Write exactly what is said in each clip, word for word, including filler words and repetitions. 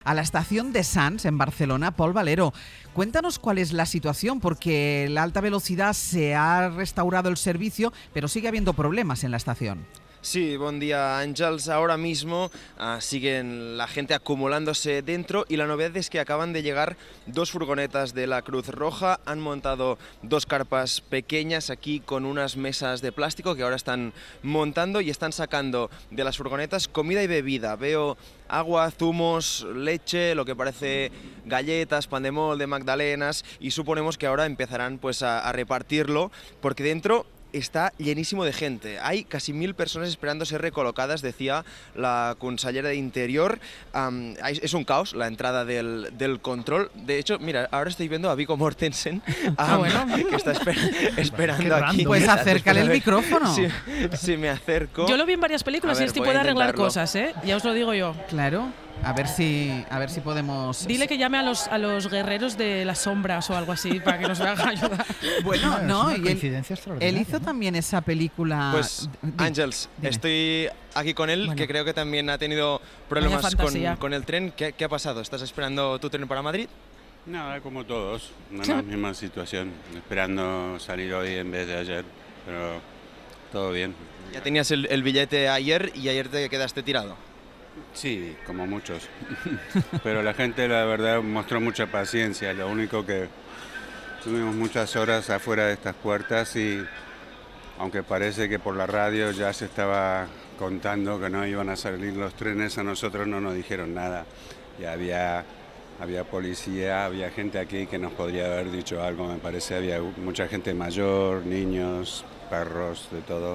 A la estación de Sants, en Barcelona. Paul Valero, cuéntanos cuál es la situación, porque la alta velocidad se ha restaurado el servicio, pero sigue habiendo problemas en la estación. Sí, buen día, Ángels. Ahora mismo uh, siguen la gente acumulándose dentro y la novedad es que acaban de llegar dos furgonetas de la Cruz Roja. Han montado dos carpas pequeñas aquí con unas mesas de plástico que ahora están montando y están sacando de las furgonetas comida y bebida. Veo agua, zumos, leche, lo que parece galletas, pan de molde, magdalenas, y suponemos que ahora empezarán pues a, a repartirlo porque dentro está llenísimo de gente. Hay casi mil personas esperando ser recolocadas, decía la consellera de Interior. Um, es un caos la entrada del, del control. De hecho, mira, ahora estoy viendo a Viggo Mortensen um, ah, bueno. que está esper esperando aquí. Pues acércale el micrófono. Si, si me acerco. Yo lo vi en varias películas ver, y este puede arreglar cosas, ¿eh? Ya os lo digo yo. Claro. A ver si, a ver si podemos... Dile que llame a los, a los guerreros de las sombras o algo así para que nos hagan ayudar. Bueno, no, no y él, él hizo ¿no? también esa película... Pues, Ángels, estoy aquí con él, bueno. que creo que también ha tenido problemas con, con el tren. ¿Qué, ¿Qué ha pasado? ¿Estás esperando tu tren para Madrid? Nada, como todos, en la misma situación, esperando salir hoy en vez de ayer, pero todo bien. ¿Ya tenías el, el billete ayer y ayer te quedaste tirado? Sí, como muchos, pero la gente la verdad mostró mucha paciencia, lo único que tuvimos muchas horas afuera de estas puertas y aunque parece que por la radio ya se estaba contando que no iban a salir los trenes, a nosotros no nos dijeron nada y había, había policía, había gente aquí que nos podría haber dicho algo, me parece, había mucha gente mayor, niños, perros, de todo.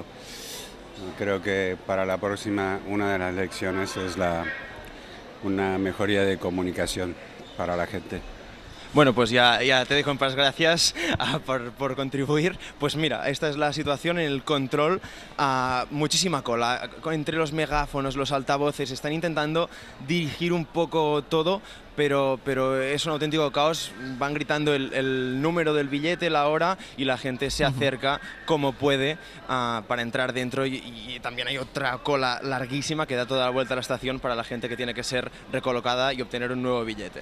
Creo que para la próxima una de las lecciones es la, una mejoría de comunicación para la gente. Bueno, pues ya, ya te dejo en paz, gracias uh, por, por contribuir. Pues mira, esta es la situación en el control, uh, muchísima cola, entre los megáfonos, los altavoces, están intentando dirigir un poco todo, pero, pero es un auténtico caos, van gritando el, el número del billete, la hora, y la gente se acerca como puede uh, para entrar dentro y, y también hay otra cola larguísima que da toda la vuelta a la estación para la gente que tiene que ser recolocada y obtener un nuevo billete.